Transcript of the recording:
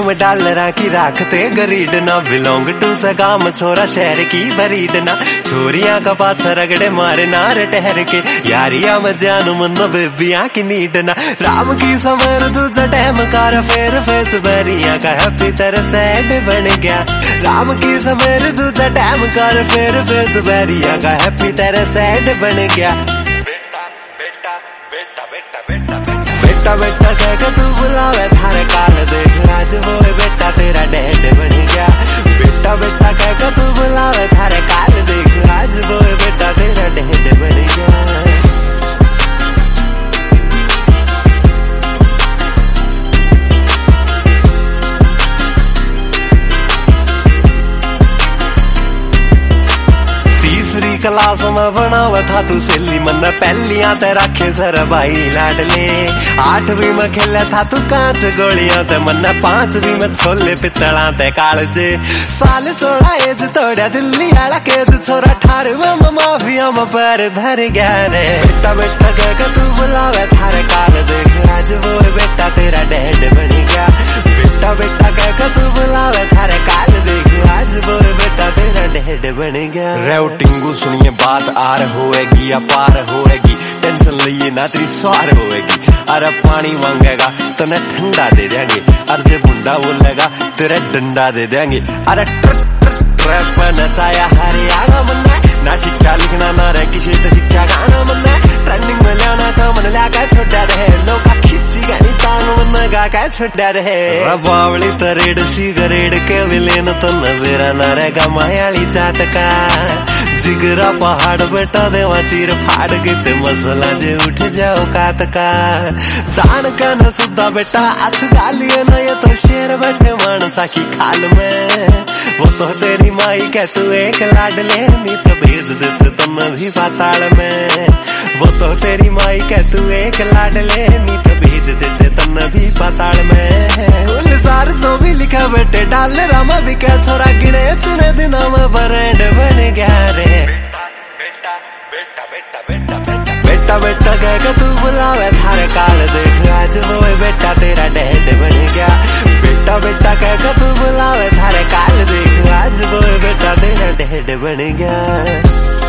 में डालरा की राखते गरीड ना, बिलोंग टू सगाम छोरा शहर की बरीड ना, छोरिया का पाछा रगड़े मारे नार ठहर के, यारिया में जान मन बेबिया की नीड ना, राम की समर दूजा टैम कार फेर फेस बरिया का हैप्पी तरह सैड बन गया, राम की समर दूजा टैम कार फेर फेस बरिया का हैप्पी तरह सैड बन गया। बेटा बेटा कह के तू बुलावे थारे काल देख, आज वो बेटा तेरा डैड बन गया, बेटा बेटा कह के तू बुलावे थारे काल देख, आज वो बेटा तेरा डैड बन गया। क्लास में बनावा था तू सिल्ली मन पहलियां ते रखे सर भाई लाडले, 8वीं में खेला था तू कांच गोलियां ते मन 5वीं में छोले पितला ते कालजे, साल 16 एज तोड़ा दिल्ली आला केद छोरा 18वें में माफिया में पैर धर गया रे, बेटा बेटा कह के तू बुलावे थारे काल देख, आज वो बेटा तेरा डैड बन गया, बेटा बेटा कह के तू बुलावे थारे काल देख, आज वो बेटा तेरा डैड बन गया। रेउटिंगू सुनिए बात आर होएगी या पार होएगी, टेंशन लिए ना तेरी स्वार होएगी, अरे पानी मांगेगा तने ठंडा दे देंगे, अरे जे बुंडा बोलेगा तेरे डंडा दे देंगे, अरे ट्रैप नचाया हरियाणा मन्ना, ना शिक्षा लिखना ना रैंक क्षेत्र शिक्षा गाना मन्ना, ट्रेंडिंग में लाना तो मन लाका छोटा रहे, लोग खिच्ची गानी तांग मन गा का छोटा रहे, रबावली तरेड सिगरेट के विलेन तो नवेरा ना रहेगा मायाली चाटका, जिगरा पहाड़ बेटा देवा चीर फाड़ के ते मसला जे उठ जाओ कातका, जान का न सुद्धा बेटा हाथ गालिए न, ये तो शेर बैठे मानसा की खाल में, वो तो तेरी माई कह तू एक लाडले नी तो भेज देते तुम भी पाताल में, वो तो तेरी माई कह तू एक लाडले नी तो भेज देते तुम भी पाताल में, गुलजार जो भी लिखा बेटे डाल रामा भी क्या छोरा गिने चुने दिनों में ब्रांड बन गया रे, बेटा बेटा कह के तू बुलावे थारे काल देख, आज वो बेटा तेरा डैड बन गया, बेटा बेटा कह के तू बुलावे थारे काल देख, आज वो बेटा तेरा डैड बन गया।